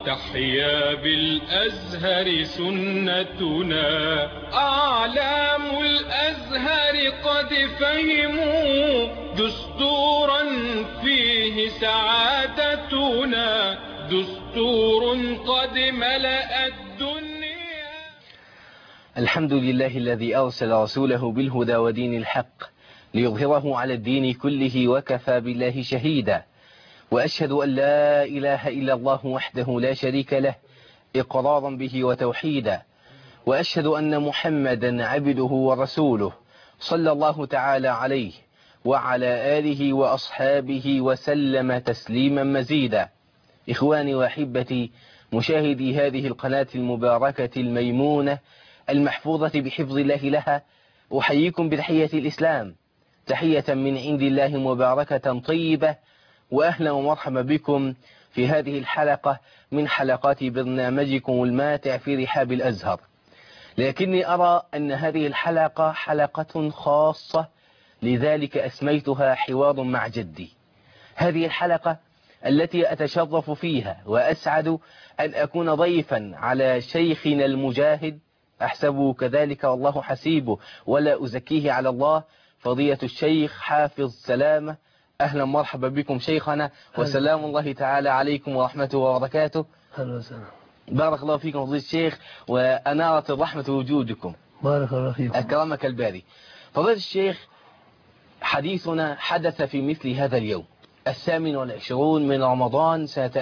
تحيا بالأزهر سنتنا، أعلام الأزهر قد فهموا دستورا فيه سعادتنا، دستور قد ملأ الدنيا. الحمد لله الذي أرسل رسوله بالهدى ودين الحق ليظهره على الدين كله وكفى بالله شهيدا، وأشهد أن لا إله إلا الله وحده لا شريك له إقرارا به وتوحيدا، وأشهد أن محمدا عبده ورسوله صلى الله تعالى عليه وعلى آله وأصحابه وسلم تسليما مزيدا. إخواني وأحبتي مشاهدي هذه القناة المباركة الميمونة المحفوظة بحفظ الله لها، أحييكم بتحية الإسلام، تحية من عند الله مباركة طيبة، وأهلا ومرحبا بكم في هذه الحلقة من حلقات برنامجكم الماتع في رحاب الأزهر. لكني أرى أن هذه الحلقة حلقة خاصة، لذلك أسميتها حوار مع جدي. هذه الحلقة التي أتشرف فيها وأسعد أن أكون ضيفا على شيخنا المجاهد، أحسبه كذلك والله حسيبه ولا أزكيه على الله، فضيلة الشيخ حافظ سلامة. أهلا مرحبا بكم شيخنا، وسلام الله تعالى عليكم ورحمته وبركاته. أهلا وسهلا. بارك الله فيكم فضيلة الشيخ، وأنارت الرحمة وجودكم. بارك الله فيكم. أكرمك الباري. فضيلة الشيخ، حديثنا حدث في مثل هذا اليوم 28 من رمضان سنة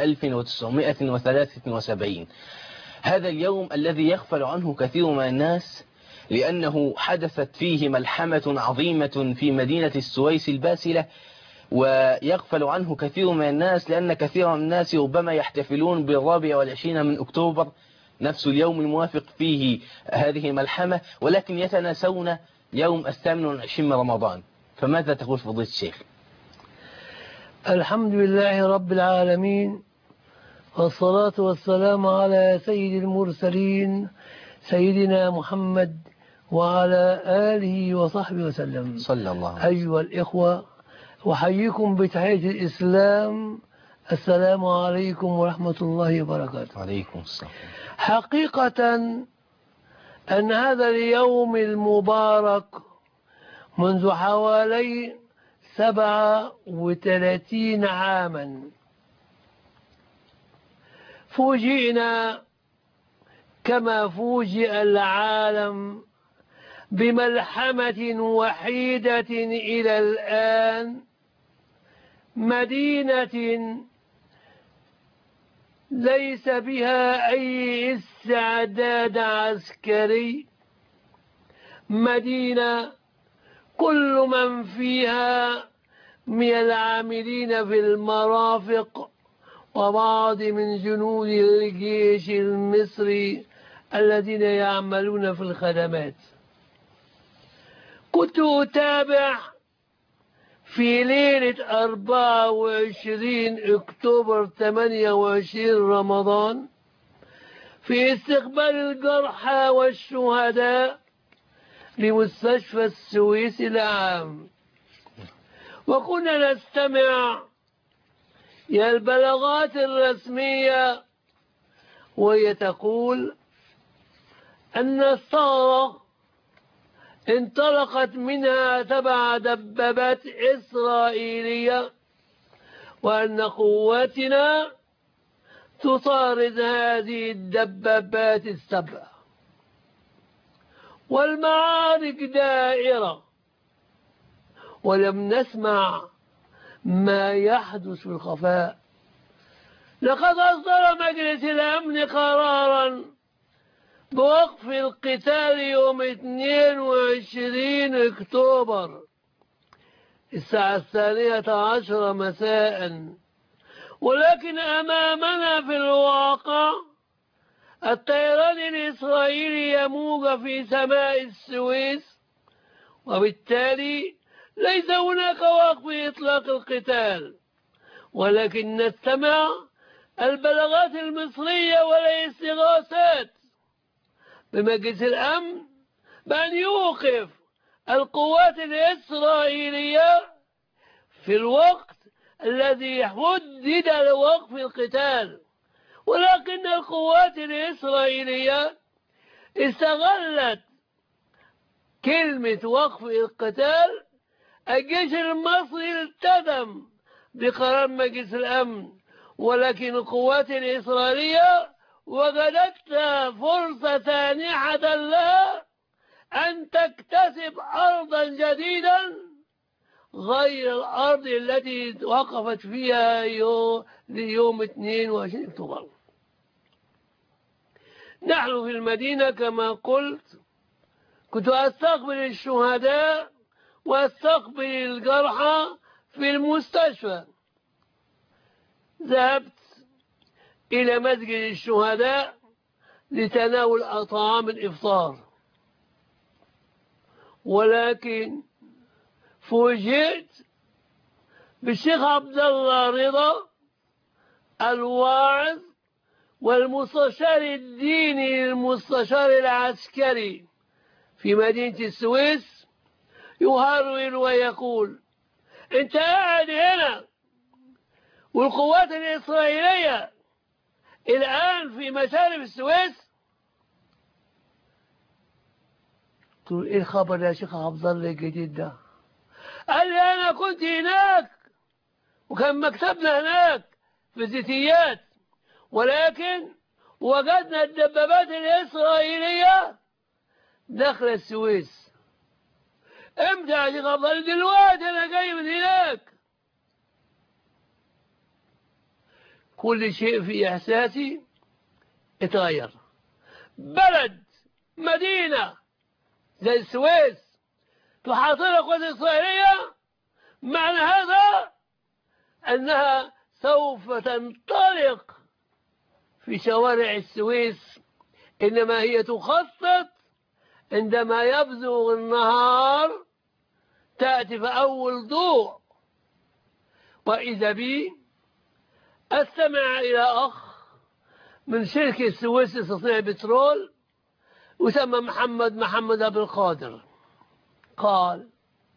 1973. هذا اليوم الذي يغفل عنه كثير من الناس، لأنه حدثت فيه ملحمة عظيمة في مدينة السويس الباسلة، ويغفل عنه كثير من الناس لأن كثير من الناس ربما يحتفلون ب24 من أكتوبر، نفس اليوم الموافق فيه هذه الملحمة، ولكن يتناسون يوم 28 من رمضان. فماذا تقول فضيلة الشيخ؟ الحمد لله رب العالمين، والصلاة والسلام على سيد المرسلين سيدنا محمد وعلى آله وصحبه وسلم. صلى الله عليه وسلم. أيها الإخوة، أحييكم بتحية الإسلام، السلام عليكم ورحمة الله وبركاته. عليكم السلام. حقيقة أن هذا اليوم المبارك منذ حوالي 37 عاما فوجئنا كما فوجئ العالم بملحمة وحيدة إلى الآن، مدينة ليس بها أي استعداد عسكري، مدينة كل من فيها من العاملين في المرافق وبعض من جنود الجيش المصري الذين يعملون في الخدمات. كنت أتابع في ليلة 24 أكتوبر 28 رمضان في استقبال الجرحى والشهداء لمستشفى السويس العام، وكنا نستمع إلى البلاغات الرسمية وهي تقول أن الثغرة انطلقت منها 7 دبابات إسرائيلية، وأن قواتنا تطارد هذه الدبابات ال7، والمعارك دائرة، ولم نسمع ما يحدث في الخفاء. لقد أصدر مجلس الأمن قرارا بوقف القتال يوم 22 أكتوبر الساعة 12 مساء، ولكن أمامنا في الواقع الطيران الإسرائيلي يموج في سماء السويس، وبالتالي ليس هناك وقف إطلاق القتال، ولكن نستمع البلاغات المصرية والاستغاثات بمجلس الأمن بأن يوقف القوات الإسرائيلية في الوقت الذي حدد لوقف القتال، ولكن القوات الإسرائيلية استغلت كلمة وقف القتال. الجيش المصري التزم بقرار مجلس الأمن، ولكن القوات الإسرائيلية وجدت فرصة سانحة لها أن تكتسب أرضا جديدا غير الأرض التي وقفت فيها يوم 22 أكتوبر. نحن في المدينة كما قلت كنت أستقبل الشهداء وأستقبل الجرحى في المستشفى. ذهبت إلى مسجد الشهداء لتناول أطعام الإفطار، ولكن فوجئت بالشيخ عبد الله رضا الواعظ والمستشار الديني المستشار العسكري في مدينة السويس يهرول ويقول: أنت قاعد هنا والقوات الإسرائيلية الآن في مشارف السويس؟ قلت له: إيه الخبر يا شيخ عبد الله الجديد ده؟ قال لي: أنا كنت هناك وكان مكتبنا هناك في الزيتيات، ولكن وجدنا الدبابات الإسرائيلية داخل السويس. امتى يا شيخ عبد الله؟ دلوقتي أنا جاي من هناك. كل شيء في إحساسي اتغير. بلد مدينة زي السويس تحاصرها قوات إسرائيلية، معنى هذا أنها سوف تنطلق في شوارع السويس، إنما هي تخطط عندما يبزغ النهار تأتي في أول ضوء. وإذا بي أستمع إلى أخ من شركة السويس لتصنيع بترول يسمى محمد أبو القادر، قال: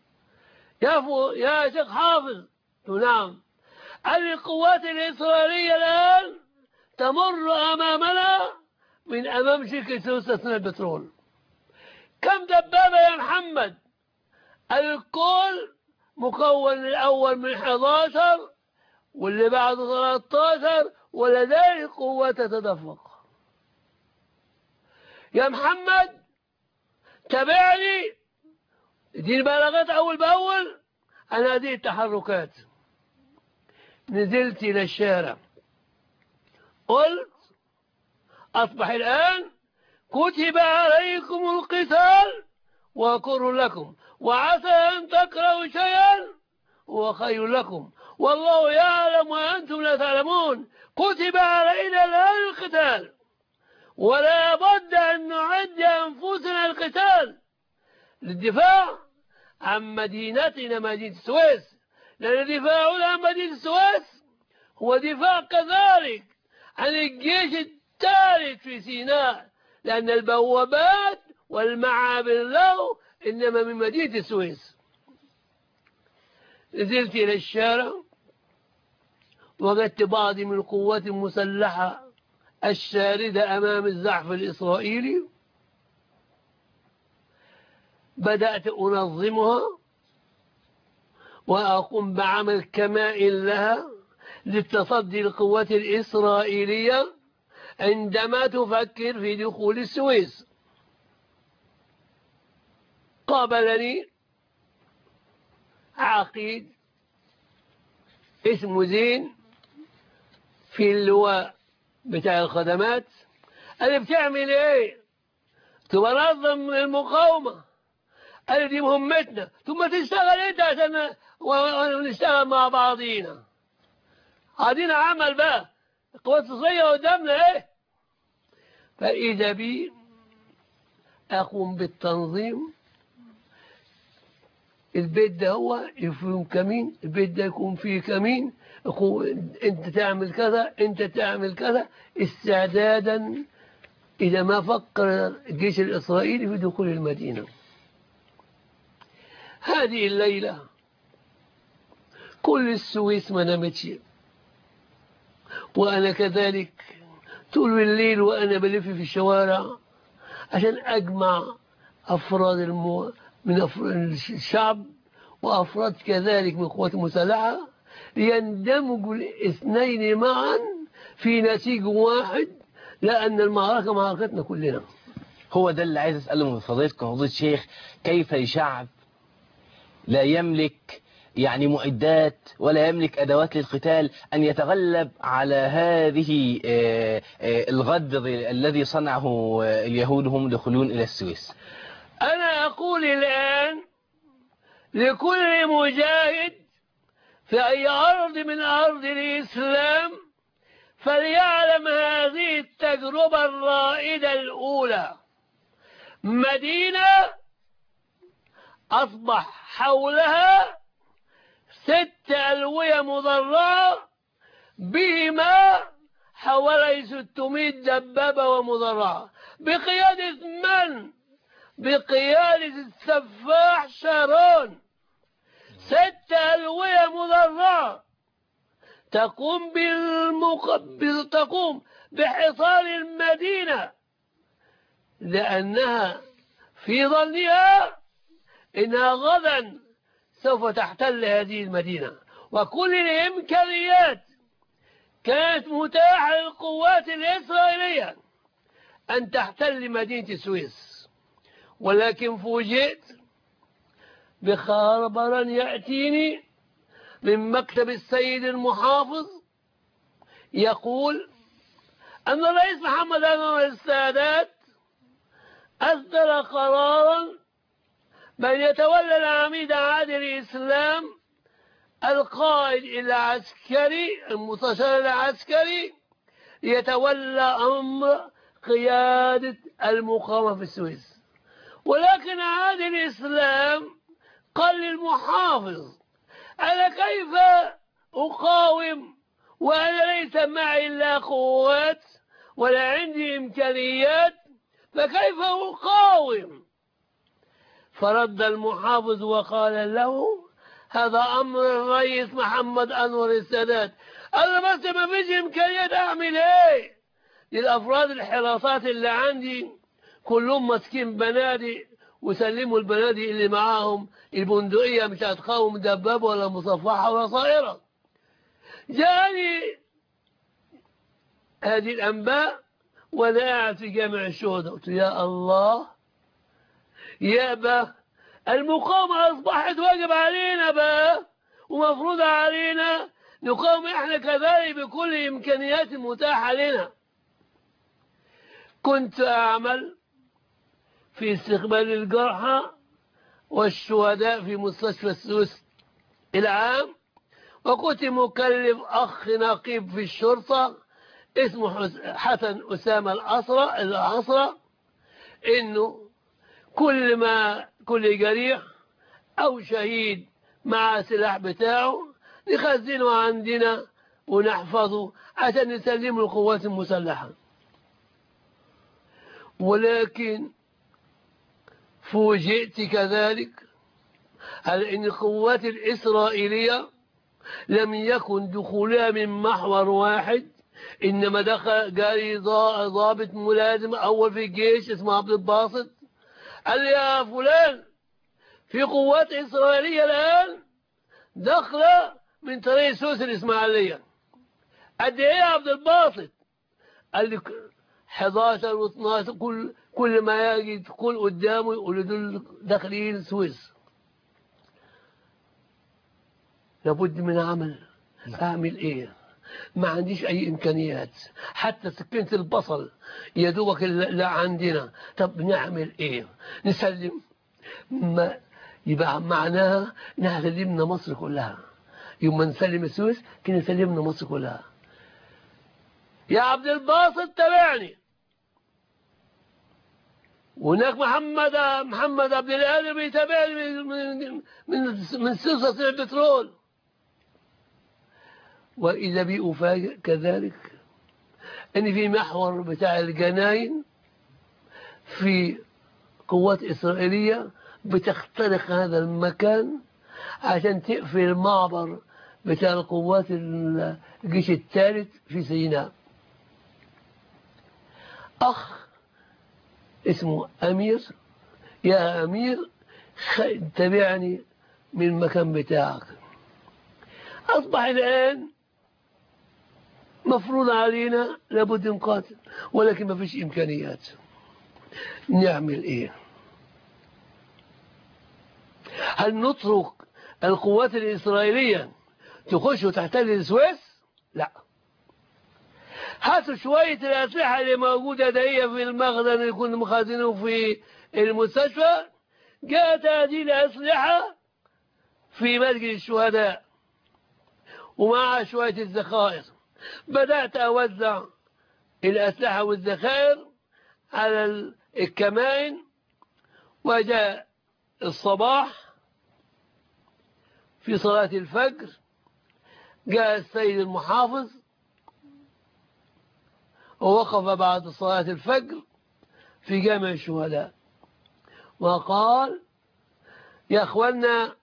يا شيخ حافظ. نعم. القوات الإسرائيلية الآن تمر أمامنا من أمام شركة السويس لتصنيع البترول. كم دبابة يا محمد؟ الكل مكون الأول من 11 واللي بعده 13، ولديه قوة تتدفق. يا محمد تابعني، اديني بلاغات أول بأول، أنا هذه التحركات. نزلت إلى الشارع قلت: أصبح الآن كتب عليكم القتال وكره لكم، وعسى أن تكرهوا شيئا هو خير لكم، والله يعلم وأنتم لا تعلمون. كتب علينا الآن القتال، ولا بد أن نعد أنفسنا القتال للدفاع عن مدينتنا مدينة السويس، لأن دفاعنا عن مدينة السويس هو دفاع كذلك عن الجيش الثالث في سيناء، لأن البوابات والمعابر له إنما من مدينة السويس. نزلت إلى الشارع وجدت بعض من القوات المسلحة الشاردة أمام الزحف الإسرائيلي. بدأت أنظمها وأقوم بعمل كمائن لها للتصدي للقوات الإسرائيلية عندما تفكر في دخول السويس. قابلني عقيد اسمه زين في اللواء بتاع الخدمات. قال: بتعمل ايه؟ تنظم المقاومة. قال: دي مهمتنا. ثم تشتغل انت عشان نشتغل مع بعضينا. عادينا عمل بقى، القوات الصية قدامنا ايه. فإذا بي أقوم بالتنظيم. البيت ده هو يكون كمين، البيت ده يكون فيه كمين، انت تعمل كذا، انت تعمل كذا، استعدادا إذا ما فكر الجيش الإسرائيلي في دخول المدينة. هذه الليلة كل السويس ما نامتش، وأنا كذلك طول الليل وأنا بلف في الشوارع عشان أجمع أفراد من الشعب وأفراد كذلك من القوات المسلحة ليندمجوا الاثنين معا في نسيج واحد، لأن المعركة معركتنا كلنا. هو ده اللي عايز أسأله من فضيلتكم فضيلة الشيخ، كيف شعب لا يملك يعني معدات ولا يملك أدوات للقتال أن يتغلب على هذه الغدر الذي صنعه اليهود هم دخلون إلى السويس؟ أنا أقول الآن لكل مجاهد في أي أرض من أرض الإسلام فليعلم هذه التجربة الرائدة الأولى: مدينة أصبح حولها 6 ألوية مدرعة بهما حوالي 600 دبابة ومدرعة بقيادة من؟ بقيادة السفاح شارون. 6 ألوية مدرعة تقوم بحصار المدينة، لأنها في ظنها إنها غدا سوف تحتل هذه المدينة، وكل الإمكانيات كانت متاحة للقوات الإسرائيلية أن تحتل مدينة السويس. ولكن فوجئت بخبر يأتيني من مكتب السيد المحافظ يقول أن الرئيس محمد أنور السادات أصدر قرارا بأن يتولى العميد عادل الإسلام القائد العسكري المستشار العسكري يتولى أمر قيادة المقاومة في السويس. ولكن عادل الإسلام قال للمحافظ: أنا كيف أقاوم وأنا ليس معي إلا قوات ولا عندي إمكانيات، فكيف أقاوم؟ فرد المحافظ وقال له: هذا أمر الرئيس محمد أنور السادات. أنا بس ما فيش إمكانيات أعمل إيه؟ للأفراد الحراسات اللي عندي كلهم ماسكين بنادق وسلموا البنادق اللي معاهم البندقية مش هتقاوم دبابة ولا مصفحة ولا طائرة. جاني هذه الأنباء وأنا قاعد في جامع الشهداء، قلت يا الله يا المقاومة أصبحت واجب علينا بقى ومفروضة علينا نقاوم إحنا كذلك بكل الإمكانيات المتاحة لنا. كنت أعمل في استقبال الجرحى والشهداء في مستشفى السويس العام، وكنت مكلف أخ نقيب في الشرطة اسمه حسن أسامة العصرة إنه كل جريح أو شهيد مع سلاح بتاعه نخزنه عندنا ونحفظه عشان نسلمه للقوات المسلحة. ولكن فوجئت كذلك على أن القوات الإسرائيلية لم يكن دخولها من محور واحد، إنما دخل جاري ضابط ملازم أول في الجيش اسمه عبد الباسط قال لي: يا فلان في قوات إسرائيلية الآن داخلة من طريق سوس الإسماعيلية. قد إيه يا عبد الباسط؟ قال لي 11 و12، كل ما يجي تقول قدامه يقول دول داخلين سويس. لابد من عمل. أعمل إيه؟ ما عنديش أي إمكانيات، حتى سكينة البصل يا دوبك اللي عندنا. طب نعمل إيه؟ نسلم؟ ما يبقى معناها إنها سلمنا مصر كلها. يوم ما نسلم السويس كنا سلمنا مصر كلها. يا عبد الباسط تابعني. وهناك محمد عبد القادر بيتابعني من سوسة البترول. وإذا بي أفاجئ كذلك أن في محور بتاع الجناين في قوات إسرائيلية بتخترق هذا المكان عشان تقفل المعبر بتاع القوات الجيش الثالث في سيناء. أخ اسمه أمير، يا أمير تبعني من المكان بتاعك. أصبح الآن مفروض علينا لابد نقاتل، ولكن ما فيش إمكانيات. نعمل إيه؟ هل نترك القوات الإسرائيلية تخش وتحتل السويس؟ لا. هاتوا شوية الأسلحة اللي موجودة دهية في المخزن اللي كنا مخزنه في المستشفى. جاءت هذه الأسلحة في مسجد الشهداء ومعها شوية الذخائر. بدأت أوزع الأسلحة والذخائر على الكمائن. وجاء الصباح في صلاة الفجر، جاء السيد المحافظ ووقف بعد صلاة الفجر في جامع الشهداء وقال: يا أخوانا،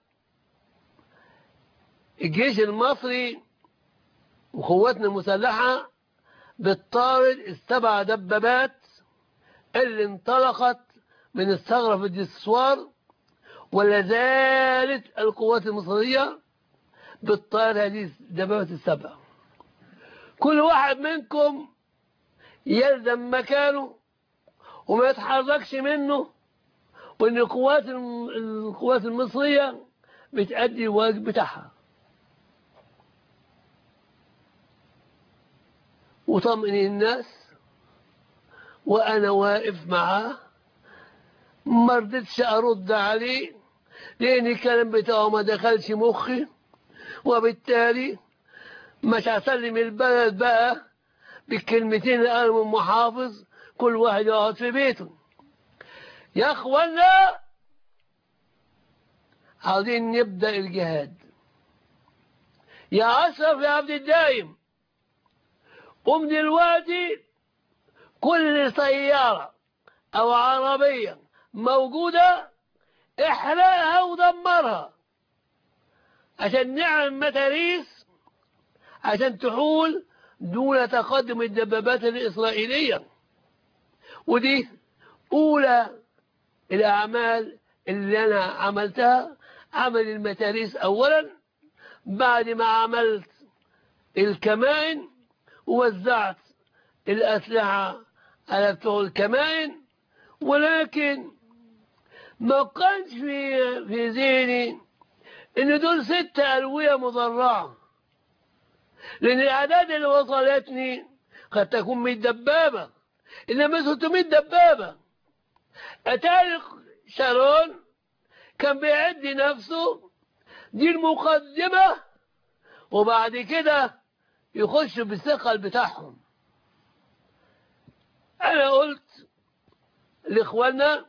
الجيش المصري وقواتنا المسلحة بالطارد السبع دبابات اللي انطلقت من الثغرة في الدسوار، ولا زالت القوات المصرية بالطارد هذه الدبابات السبع. كل واحد منكم يلزم مكانه وما يتحركش منه، وان القوات المصرية بتأدي الواجب بتاعها. وطمئن الناس وانا واقف معاه، ما رضيتش ارد عليه لان الكلام بتاعه ما دخلش مخي، وبالتالي مش هسلم البلد بقى بالكلمتين اللي قالهم المحافظ، كل واحد يقعد في بيته. يا اخوانا، عاوزين نبدأ الجهاد. يا أشرف يا عبد الدايم، قم دلوقتي كل سيارة أو عربية موجودة احرقها ودمرها عشان نعمل متاريس عشان تحول دون تقدم الدبابات الإسرائيلية. ودي أولى الأعمال اللي أنا عملتها، عمل المتاريس أولا، بعد ما عملت الكمائن ووزعت الأسلحة على بتوع الكمائن. ولكن ما كانش في ذهني إن دول 6 ألوية مدرعة، لأن الأعداد اللي وصلتني قد تكون 100 دبابة، إنما 600 دبابة. أتاري شارون كان بيعد نفسه دي المقدمة، وبعد كده يخشوا بالثقل بتاعهم. أنا قلت لإخوانا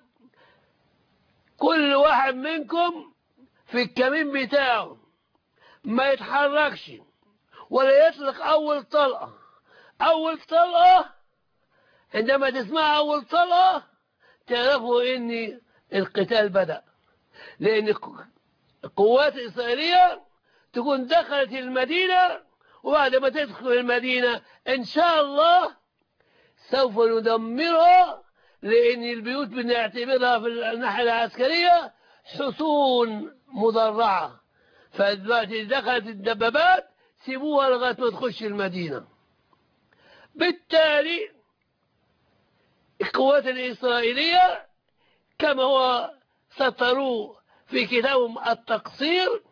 كل واحد منكم في الكمين بتاعه ما يتحركش ولا يطلق أول طلقة. أول طلقة، عندما تسمع أول طلقة تعرفوا إن القتال بدأ، لأن القوات الإسرائيلية تكون دخلت المدينة، وبعد ما تدخل المدينة إن شاء الله سوف ندمرها، لأن البيوت بنعتبرها في الناحية العسكرية حصون مدرعة. فدلوقتي دخلت الدبابات سيبوها لغاية ما تخش المدينة. بالتالي القوات الإسرائيلية كما هو سطروه في كتابهم التقصير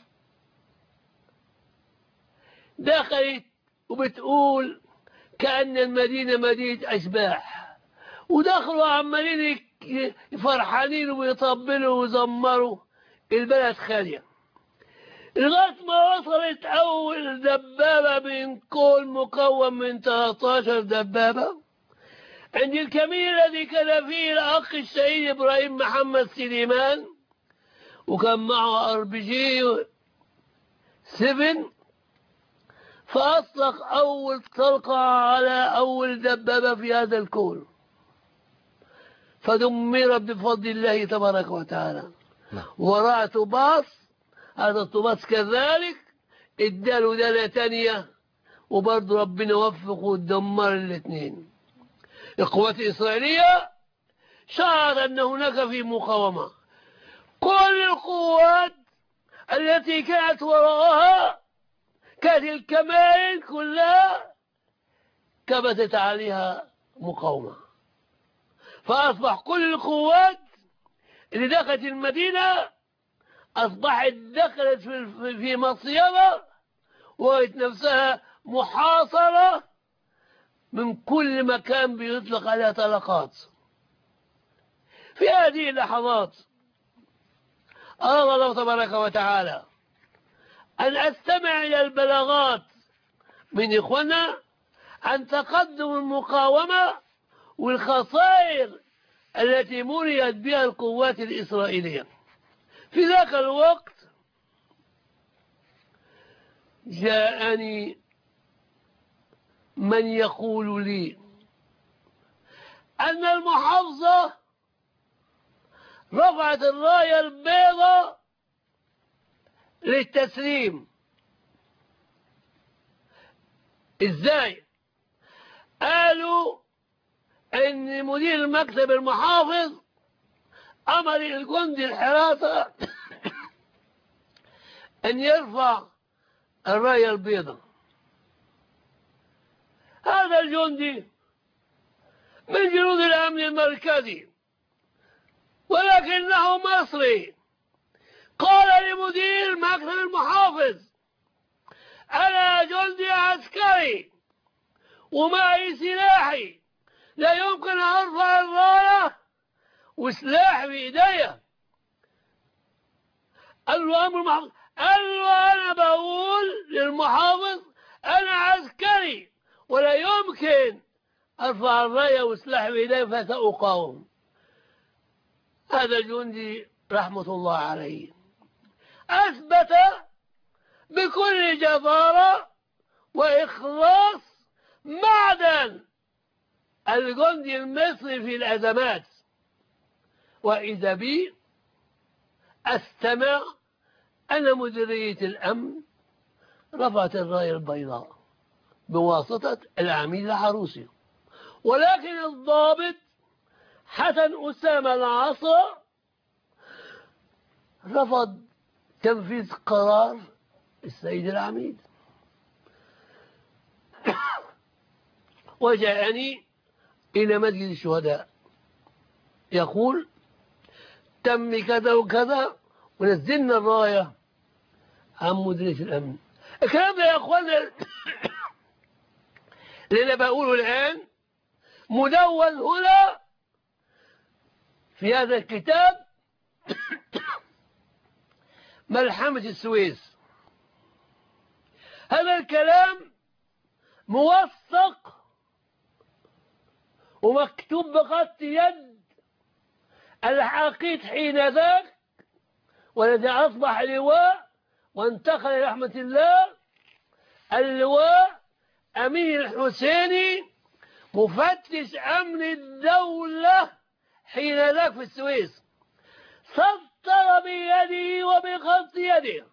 دخلت وبتقول كأن المدينة مدينة أشباح، ودخلوا عمالين فرحانين ويطبلوا ويزمروا البلد خالية، لغاية ما وصلت أول دبابة من كل مكون من 13 دبابة عند الكمين الذي كان فيه الأخ الشهيد إبراهيم محمد سليمان، وكان معه RPG 7. فأطلق أول طلقة على أول دبابة في هذا الكون، فدمرت بفضل الله تبارك وتعالى. وراء طوباس، هذا الطوباس كذلك اداله دالة تانية، وبرضه ربنا وفقه ودمر الاثنين. القوات الإسرائيلية شعرت أن هناك في مقاومة. كل القوات التي كانت وراءها كانت الكمائن كلها كبتت عليها مقاومة، فأصبح كل القوات اللي دخلت المدينة أصبحت دخلت في مصيدة وجدت نفسها محاصرة من كل مكان بيطلق عليها طلقات. في هذه اللحظات أراد الله تبارك وتعالى أن أستمع إلى البلاغات من إخواننا عن تقدم المقاومة والخسائر التي مريت بها القوات الإسرائيلية. في ذاك الوقت جاءني من يقول لي أن المحافظة رفعت الراية البيضاء للتسليم. إزاي؟ قالوا إن مدير المكتب المحافظ أمر الجندي الحراسة أن يرفع الراية البيضاء. هذا الجندي من جنود الأمن المركزي ولكنه مصري، قال لمدير مكتب المحافظ: أنا جندي عسكري ومعي سلاحي، لا يمكن أن أرفع الراية وسلاحي بإيديا. قال له أمر المحافظ، قال له أنا بقول للمحافظ أنا عسكري ولا يمكن أرفع الراية وسلاحي بإيديا فسأقاوم. هذا الجندي رحمة الله عليه أثبت بكل جدارة وإخلاص معدن الجندي المصري في الأزمات. وإذا بي أستمع أن مديرية الأمن رفعت الراية البيضاء بواسطة العميد العروسي، ولكن الضابط حسن أسامة العصا رفض تنفيذ قرار السيد العميد وجاءني إلى مسجد الشهداء يقول: تم كذا وكذا ونزلنا الراية عن مديرية الأمن. الكلام ده يا أخوانا اللي أنا بقوله الآن مدون هنا في هذا الكتاب ملحمة السويس. هذا الكلام موثق ومكتوب بخط يد العقيد حين ذاك، والذي أصبح لواء وانتقل رحمة الله، اللواء أمين الحسيني مفتش أمن الدولة حين ذاك في السويس، سطر بيده وبخط يده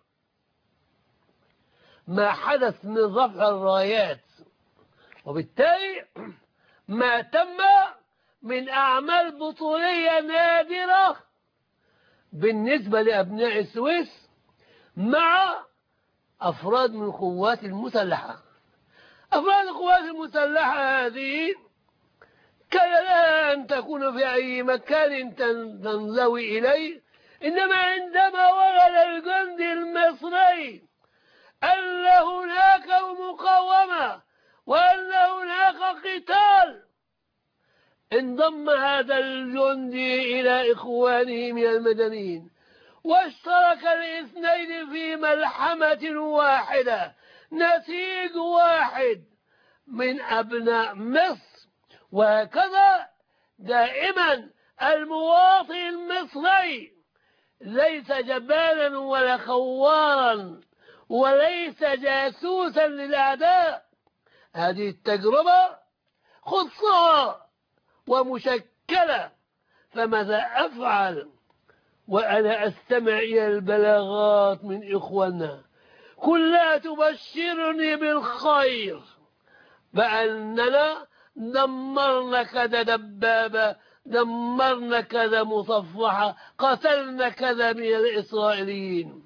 ما حدث من رفع الرايات، وبالتالي ما تم من أعمال بطولية نادرة بالنسبة لأبناء السويس مع أفراد من القوات المسلحة. أفراد القوات المسلحة هذه كان لها أن تكون في أي مكان تنزوي إليه، إنما عندما ورد الجندي المصري أن هناك مقاومة وأن هناك قتال، انضم هذا الجندي إلى إخوانه من المدنيين واشترك الاثنين في ملحمة واحدة، نسيج واحد من أبناء مصر. وهكذا دائما المواطن المصري ليس جبانا ولا خوارا وليس جاسوسا للأعداء. هذه التجربة خصها ومشكلة، فماذا أفعل وأنا أستمع إلى البلاغات من إخواننا كلها تبشرني بالخير، بأننا دمرنا كذا دبابة، دمرنا كذا مصفحة، قتلنا كذا من الإسرائيليين.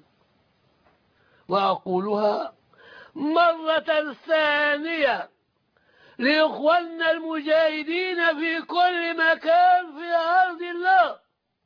وأقولها مرة ثانية لإخواننا المجاهدين في كل مكان في أرض الله: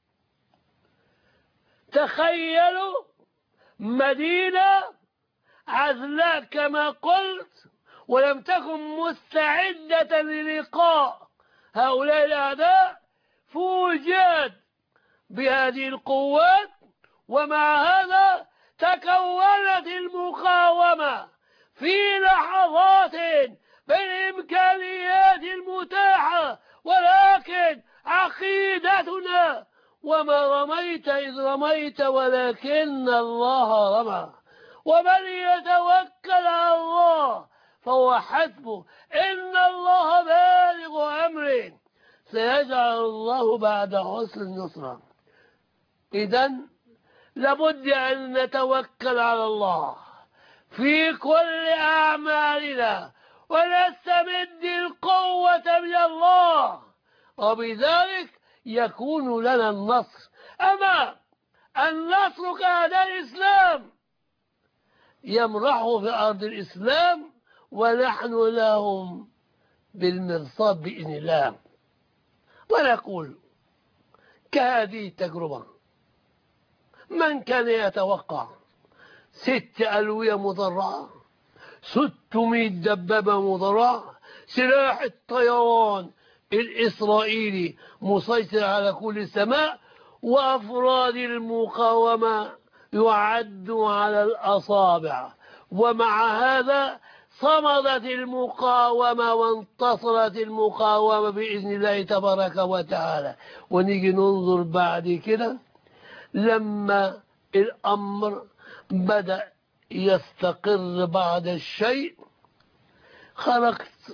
تخيلوا مدينة عزلاء كما قلت، ولم تكن مستعدة للقاء هؤلاء الأعداء، فوجئت بهذه القوات، ومع هذا تكونت المقاومة في لحظات بالإمكانيات المتاحة، ولكن عقيدتنا: وما رميت إذ رميت ولكن الله رمى، ومن يتوكل على الله فهو حسبه، إن الله بالغ أمره، سيجعل الله بعد عسر يسرا. إذن لابد أن نتوكل على الله في كل أعمالنا، ونستمد القوة من الله، وبذلك يكون لنا النصر. أما النصر كأعداء الإسلام يمرحوا في أرض الإسلام، ونحن لهم بالمرصاد بإذن الله. ونقول كهذه التجربة: من كان يتوقع 6 ألوية مدرعة، 600 دبابة مدرعة، سلاح الطيران الإسرائيلي مسيطر على كل السماء، وأفراد المقاومة يعد على الأصابع، ومع هذا صمدت المقاومة وانتصرت المقاومة بإذن الله تبارك وتعالى. ونيجي ننظر بعد كده لما الأمر بدأ يستقر بعد الشيء، خرجت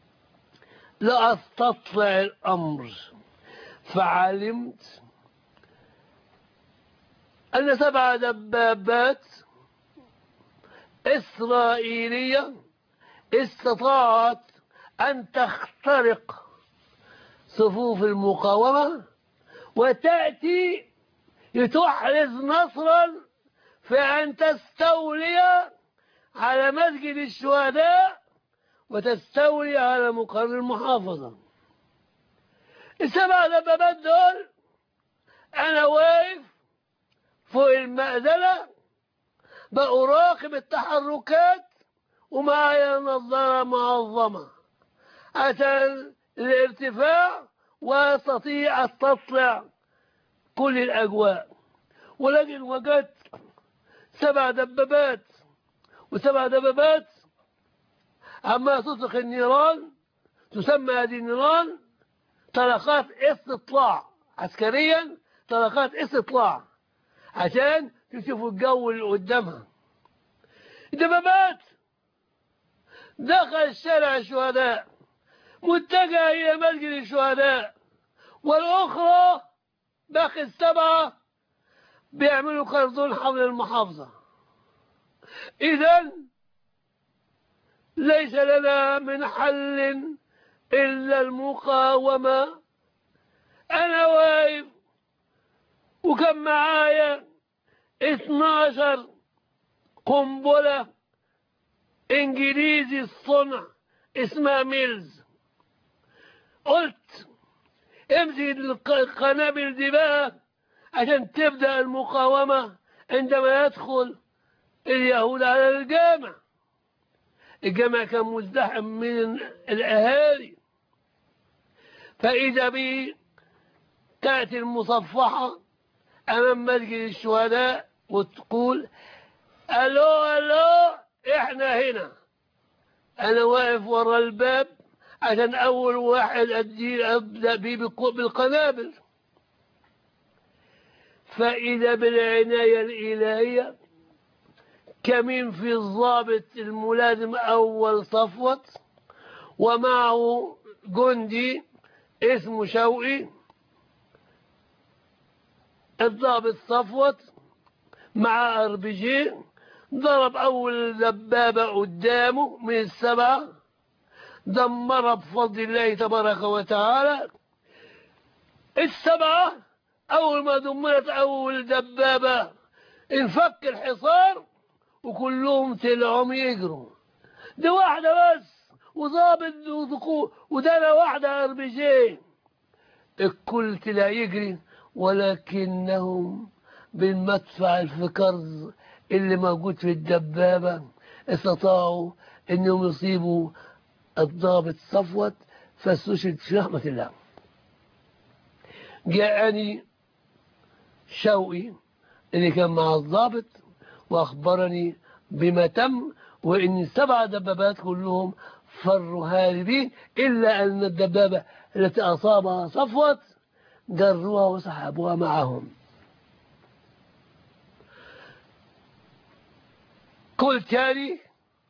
لأستطلع الأمر، فعلمت أن 7 دبابات إسرائيلية استطاعت أن تخترق صفوف المقاومة وتأتي لتحرز نصرا في أن تستولي على مسجد الشهداء وتستولي على مقر المحافظة. 7 دبابات دول أنا واقف فوق المأذنة بأراقب التحركات، ومعايا نظارة معظمة عشان الارتفاع وأستطيع أستطلع كل الأجواء. ولكن وجدت 7 دبابات، و7 دبابات عما تطلق النيران، تسمى هذه النيران طلقات استطلاع، عسكريا طلقات استطلاع، عشان تشوفوا الجو اللي قدامها. الدبابات دخل شارع الشهداء متجهة إلى مسجد الشهداء، والأخرى باقي 7 بيعملوا كردون حول المحافظة. إذن ليس لنا من حل إلا المقاومة. أنا واقف وكان معايا 12 قنبلة إنجليزي الصنع اسمها ميلز. قلت امسك القنابل دي بقى عشان تبدأ المقاومة عندما يدخل اليهود على الجامع. الجامع كان مزدحم من الأهالي، فإذا بي تأتي المصفحة أمام مسجد الشهداء وتقول: ألو ألو إحنا هنا. أنا واقف ورا الباب عشان أول واحد أبدأ بيه بالقنابل. فإذا بالعناية الإلهية كمين في الضابط الملازم أول صفوة، ومعه جندي اسمه شوقي. الضابط صفوت مع RPG ضرب أول دبابة قدامه من ال7، دمرها بفضل الله تبارك وتعالى. السبعة أول ما دمرت أول دبابة انفك الحصار وكلهم طلعوا يجروا. دي واحدة بس وضابط ودانا واحدة RPG. الكل طلع يجري، ولكنهم بالمدفع الفكرز اللي موجود في الدبابة استطاعوا انهم يصيبوا الضابط صفوت فاستشهد في رحمة الله. جاءني شوقي اللي كان مع الضابط واخبرني بما تم، وان السبع دبابات كلهم فروا هاربين، الا ان الدبابة التي اصابها صفوت جروها وسحبوها معهم. كل تالي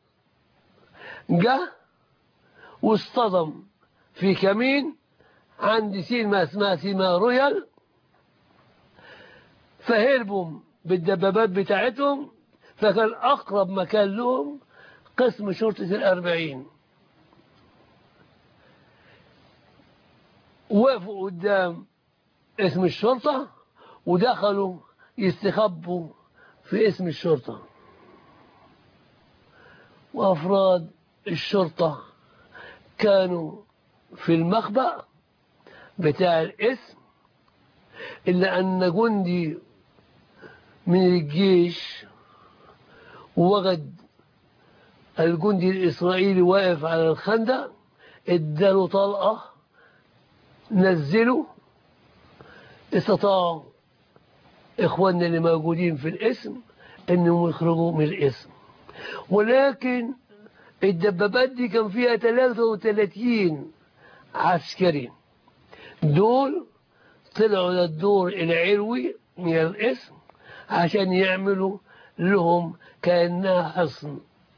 جه واصطدم في كمين عند سيما اسمها سيما رويال، فهربوا بالدبابات بتاعتهم، فكان أقرب مكان لهم قسم شرطة 40. وقفوا قدام اسم الشرطة ودخلوا يستخبوا في اسم الشرطة، وأفراد الشرطة كانوا في المخبأ بتاع الاسم، إلا أن جندي من الجيش وجد الجندي الإسرائيلي واقف على الخندق، اداله طلقة نزله. استطاعوا إخواننا اللي موجودين في الاسم أنهم يخرجوا من الاسم، ولكن الدبابات دي كان فيها 33 عسكري. دول طلعوا للدور العلوي من الاسم عشان يعملوا لهم كأنها حصن.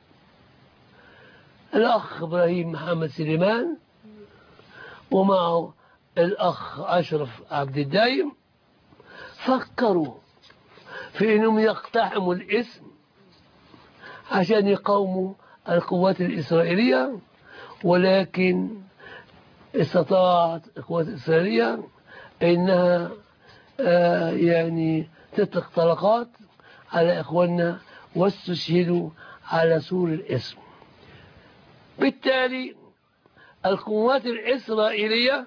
الأخ إبراهيم محمد سليمان ومعه الأخ أشرف عبد الدايم فكروا في أنهم يقتحموا الاسم عشان يقاوموا القوات الإسرائيلية، ولكن استطاعت القوات الإسرائيلية أنها يعني تطلق طلقات على إخواننا واستشهدوا على سور الاسم. بالتالي القوات الإسرائيلية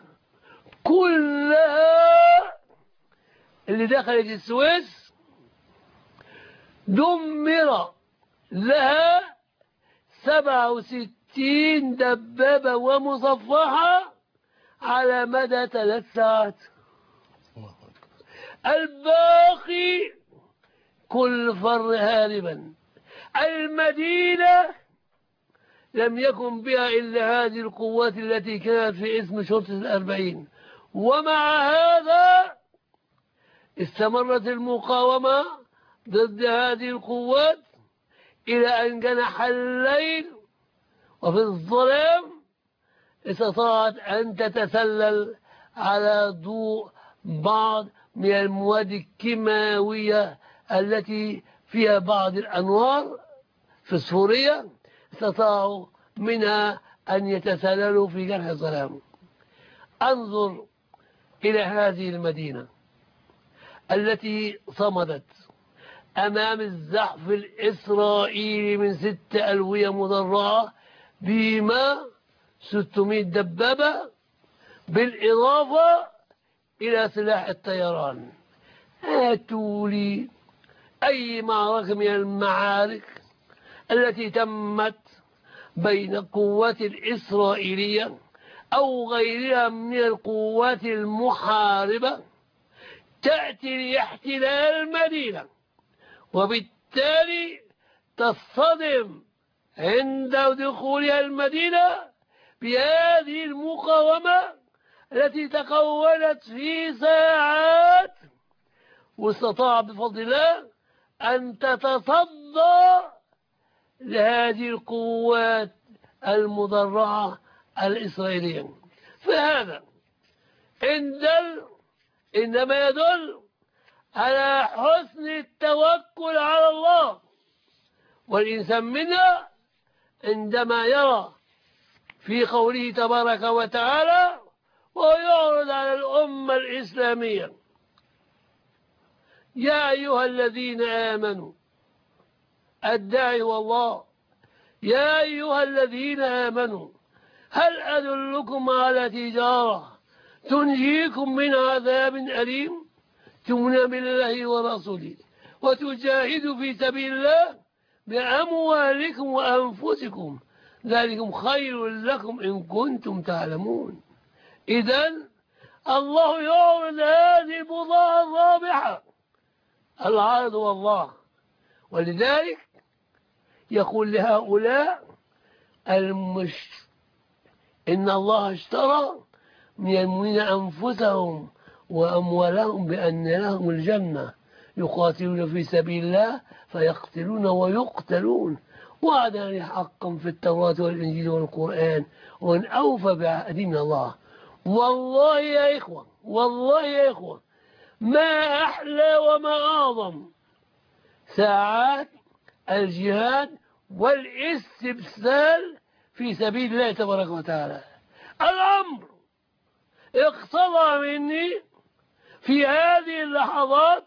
كلها اللي دخلت السويس دمر لها 67 دبابة ومصفحة على مدى 3 ساعات. الباقي كل فر هاربا. المدينة لم يكن بها إلا هذه القوات التي كانت في اسم شرطة 40، ومع هذا استمرت المقاومة ضد هذه القوات إلى أن جنح الليل، وفي الظلام استطاعت أن تتسلل على ضوء بعض من المواد الكيماوية التي فيها بعض الأنوار فسفورية، استطاعوا منها أن يتسللوا في جنح الظلام. انظر إلى هذه المدينة التي صمدت أمام الزحف الإسرائيلي من 6 ألوية مدرعة بما 600 دبابة، بالإضافة إلى سلاح الطيران. هاتوا لي أي معركة من المعارك التي تمت بين القوات الإسرائيلية أو غيرها من القوات المحاربة تأتي لاحتلال المدينة، وبالتالي تصطدم عند دخولها المدينة بهذه المقاومة التي تكونت في ساعات، واستطاع بفضل الله أن تتصدى لهذه القوات المدرعة الإسرائيلية. فهذا إنما يدل على حسن التوكل على الله، والإنسان منا عندما يرى في قوله تبارك وتعالى ويعرض على الأمة الإسلامية يا أيها الذين آمنوا الداعي والله يا أيها الذين آمنوا هل أدلكم على تجارة تنجيكم من عذاب أليم تؤمنون بالله ورسوله وتجاهدوا في سبيل الله بأموالكم وأنفسكم ذلكم خير لكم إن كنتم تعلمون. إذن الله يعرض هذه البضاعة الرابحة العرض والله، ولذلك يقول لهؤلاء إن الله اشترى من المؤمنين أنفسهم وأموالهم بأن لهم الجنة يقاتلون في سبيل الله فيقتلون ويقتلون وعدا حقا في التوراة والإنجيل والقرآن ومن أوفى بعهد من الله. والله يا إخوة والله يا إخوة ما أحلى وما أعظم ساعات الجهاد والاستبسال في سبيل الله تبارك وتعالى. الأمر اقتضى مني في هذه اللحظات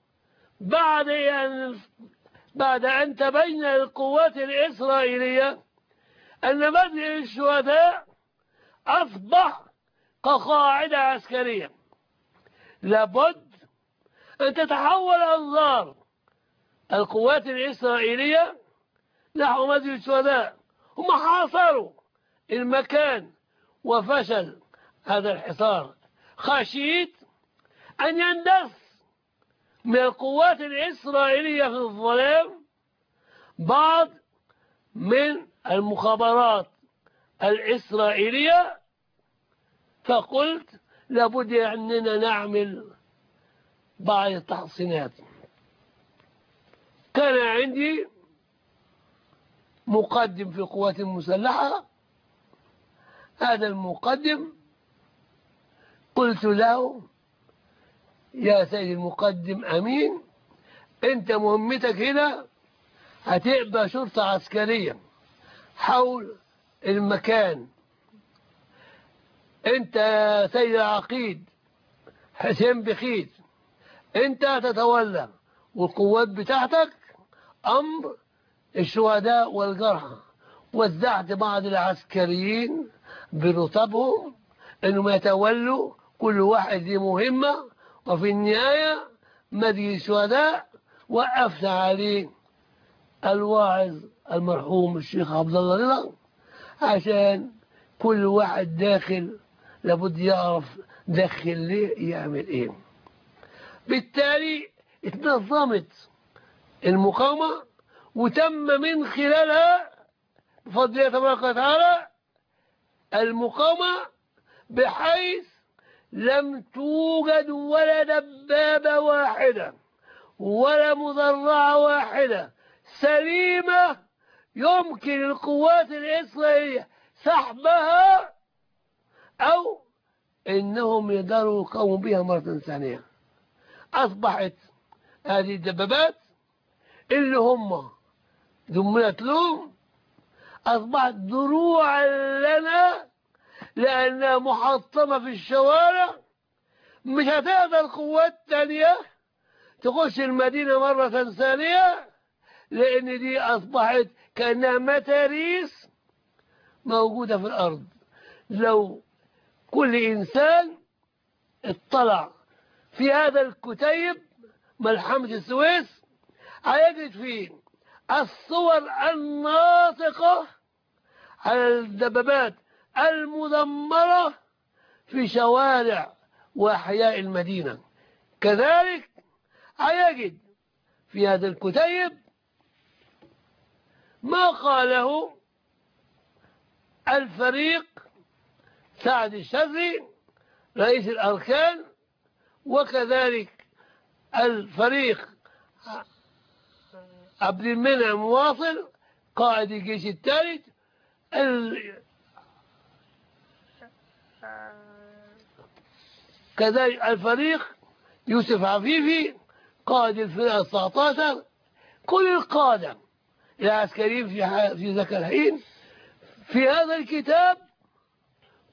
بعد أن تبين القوات الإسرائيلية أن مدن الشهداء أصبح كقاعدة عسكرية، لابد أن تتحول أنظار القوات الإسرائيلية نحو مدن الشهداء. هم حاصروا المكان وفشل هذا الحصار، خشيت أن يندس من القوات الإسرائيلية في الظلام بعض من المخابرات الإسرائيلية، فقلت لابد أننا نعمل بعض التحصينات. كان عندي مقدم في القوات المسلحة، هذا المقدم قلت له يا سيد المقدم أمين، أنت مهمتك هنا هتبقى شرطة عسكرية حول المكان، أنت يا سيد العقيد حسين بخيت أنت تتولى، والقوات بتاعتك أمر الشهداء والجرحى. وزعت بعض العسكريين برتبهم أنهم يتولوا كل واحد ذي مهمة، وفي النهاية مدين الشهداء وقفت عليه الواعظ المرحوم الشيخ عبد الله رضا عشان كل واحد داخل لابد يعرف داخل ليه يعمل ايه. بالتالي اتنظمت المقاومة وتم من خلالها بفضل الله تبارك وتعالى المقاومة، بحيث لم توجد ولا دبابة واحدة ولا مدرعة واحدة سليمة يمكن القوات الإسرائيلية سحبها أو إنهم يقدروا يقوموا بها مرة ثانية. أصبحت هذه الدبابات اللي هم دمرت لهم أصبحت دروعا لنا لأنها محطمة في الشوارع، مش هتقدر قوات تانية تخش المدينة مرة ثانية، لأن دي أصبحت كأنها متاريس موجودة في الأرض. لو كل إنسان اطلع في هذا الكتيب ملحمة السويس هيجد فيه الصور الناطقة على الدبابات المدمرة في شوارع وأحياء المدينة. كذلك هيجد في هذا الكتيب ما قاله الفريق سعد الشاذلي رئيس الأركان، وكذلك الفريق عبد المنعم واصل قائد الجيش الثالث، كذلك الفريق يوسف عفيفي قائد الفرقة 19، كل القادة العسكريين في ذاك الحين في هذا الكتاب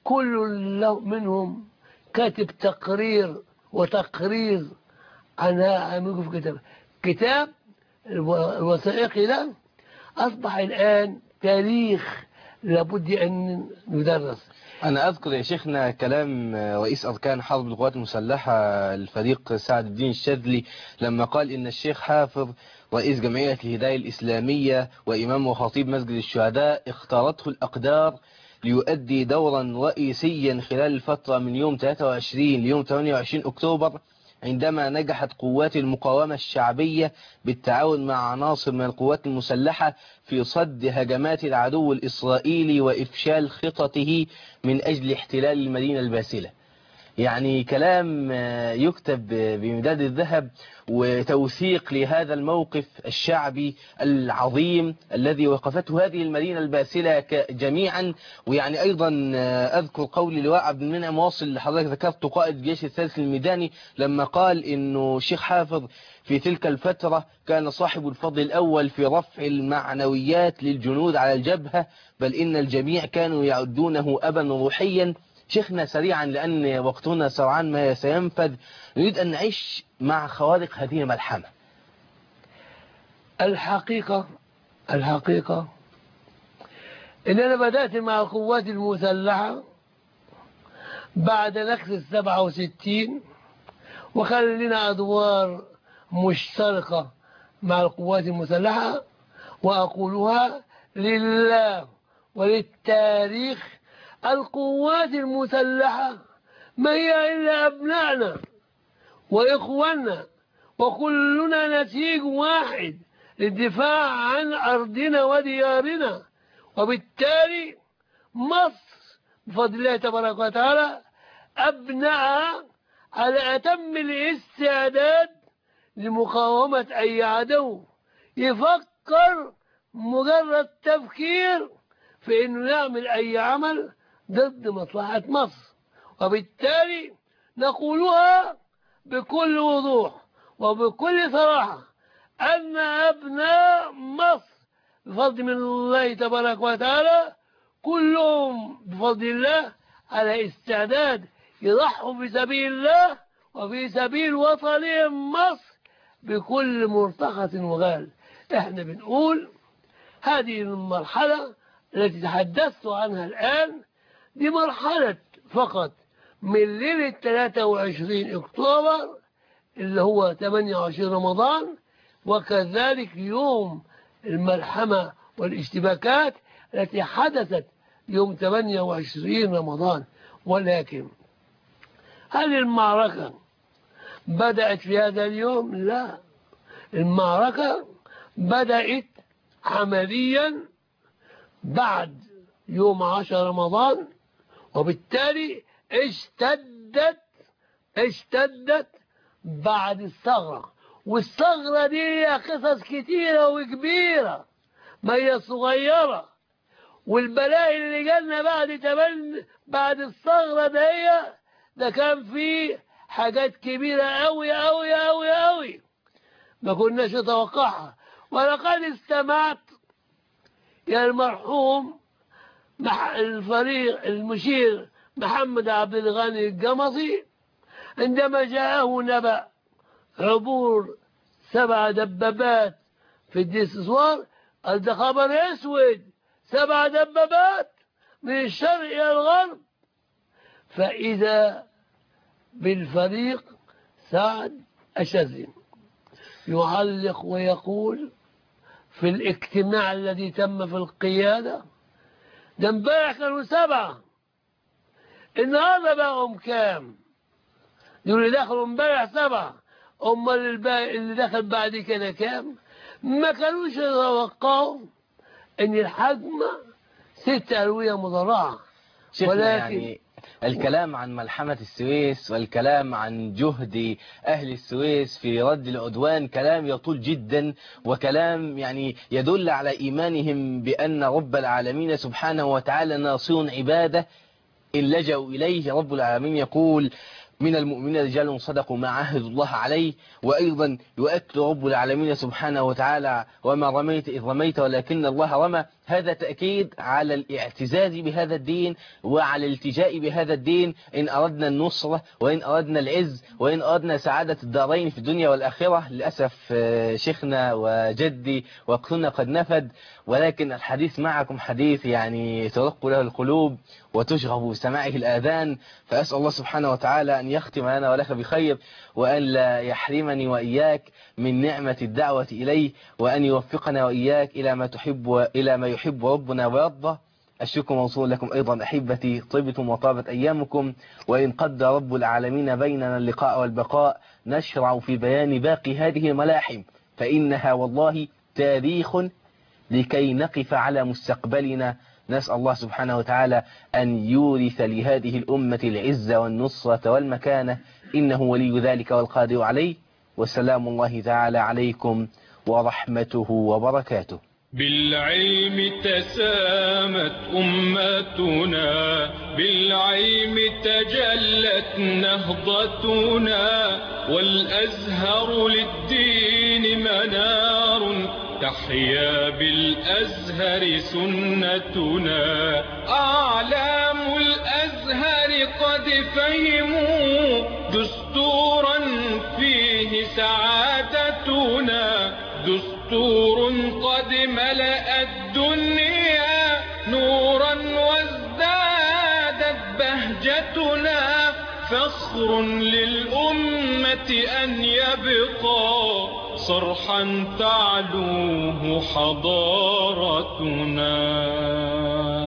كل منهم كاتب تقرير وتقرير عن في كتاب الوثائقي ده أصبح الآن تاريخ لابد أن ندرس. أنا أذكر يا شيخنا كلام رئيس أركان حرب القوات المسلحة الفريق سعد الدين الشاذلي لما قال إن الشيخ حافظ رئيس جمعية الهداية الإسلامية وإمام وخطيب مسجد الشهداء اختارته الأقدار ليؤدي دورا رئيسيا خلال الفترة من يوم 23 ليوم 28 أكتوبر، عندما نجحت قوات المقاومة الشعبية بالتعاون مع عناصر من القوات المسلحة في صد هجمات العدو الإسرائيلي وإفشال خططه من أجل احتلال المدينة الباسلة. يعني كلام يكتب بمداد الذهب وتوثيق لهذا الموقف الشعبي العظيم الذي وقفته هذه المدينة الباسلة جميعا. ويعني أيضا أذكر قول لواء عبد المنعم واصل اللي حضرتك ذكرت قائد الجيش الثالث الميداني لما قال إنه الشيخ حافظ في تلك الفترة كان صاحب الفضل الأول في رفع المعنويات للجنود على الجبهة، بل إن الجميع كانوا يعدونه أبا روحيا. شيخنا سريعا لأن وقتنا سرعان ما سينفذ، نريد أن نعيش مع خوارق هذه الملحمة. الحقيقة إن أنا بدأت مع القوات المسلحة بعد نكسة 67 وكان لنا أدوار مشتركة مع القوات المسلحة، وأقولها لله وللتاريخ: القوات المسلحة ما هي إلا أبنائنا وإخواننا، وكلنا نسيج واحد للدفاع عن أرضنا وديارنا. وبالتالي مصر بفضل الله تبارك وتعالى أبنائها على أتم الاستعداد لمقاومة أي عدو يفكر مجرد تفكير في أنه يعمل أي عمل ضد مصلحة مصر. وبالتالي نقولها بكل وضوح وبكل صراحة أن أبناء مصر بفضل من الله تبارك وتعالى كلهم بفضل الله على استعداد يضحوا في سبيل الله وفي سبيل وطنهم مصر بكل مرتخص وغال. احنا بنقول هذه المرحلة التي تحدثت عنها الآن دي مرحلة فقط من ليلة 23 أكتوبر اللي هو 28 رمضان، وكذلك يوم الملحمة والاشتباكات التي حدثت يوم 28 رمضان. ولكن هل المعركة بدأت في هذا اليوم؟ لا، المعركة بدأت عمليا بعد يوم 10 رمضان، وبالتالي اشتدت بعد الثغرة. والثغرة دي قصص كتيرة وكبيرة ما هي صغيرة، والبلاء اللي جالنا بعد الثغرة ده كان فيه حاجات كبيرة أوي أوي أوي أوي ما كناش نتوقعها. ولقد استمعت يا المرحوم الفريق المشير محمد عبد الغني الجمصي عندما جاءه نبأ عبور 7 دبابات في الديسسوار، قال ده خبر اسود، 7 دبابات من الشرق إلى الغرب. فإذا بالفريق سعد الشاذلي يعلق ويقول في الاجتماع الذي تم في القيادة: ده امبارح كانوا 7، النهارده بقوا كام؟ دول اللي دخلوا امبارح 7، امال الباقي اللي دخل بعد كده كام؟ ما كانوش يتوقعوا ان الحجم 6 ألوية مضرعة. ولكن يعني الكلام عن ملحمة السويس والكلام عن جهد أهل السويس في رد العدوان كلام يطول جدا، وكلام يعني يدل على إيمانهم بأن رب العالمين سبحانه وتعالى ناصر عباده إن لجأوا إليه. رب العالمين يقول: من المؤمنين رجال صدقوا ما عاهدوا الله عليه. وأيضا يؤكد رب العالمين سبحانه وتعالى وما رميت إذ رميت ولكن الله رمى. هذا تأكيد على الاعتزاز بهذا الدين وعلى الالتجاء بهذا الدين إن أردنا النصرة وإن أردنا العز وإن أردنا سعادة الدارين في الدنيا والآخرة. للأسف شيخنا وجدي وقتنا قد نفد، ولكن الحديث معكم حديث يعني ترق له القلوب وتشغب بسماعه الآذان. فأسأل الله سبحانه وتعالى أن يختم لنا ولك بخير، وأن لا يحرمني وإياك من نعمة الدعوة إليه، وأن يوفقنا وإياك إلى ما يحب ربنا ويرضى. الشكر موصول لكم أيضا أحبتي، طبتم وطابت أيامكم. وإن قدر رب العالمين بيننا اللقاء والبقاء نشرع في بيان باقي هذه الملاحم، فإنها والله تاريخ لكي نقف على مستقبلنا. نسأل الله سبحانه وتعالى أن يورث لهذه الأمة العزة والنصرة والمكانة، إنه ولي ذلك والقادر عليه. وسلام الله تعالى عليكم ورحمته وبركاته. بالعلم تسامت أمتنا، بالعلم تجلت نهضتنا، والأزهر للدين منار، تحيا بالأزهر سنتنا. أعلام الأزهر قد فهموا دستورا فيه سعادتنا، دستور قد ملأ الدنيا نورا وازدادت بهجتنا. فخر للأمة أن يبقى صرحا تعلوه حضارتنا.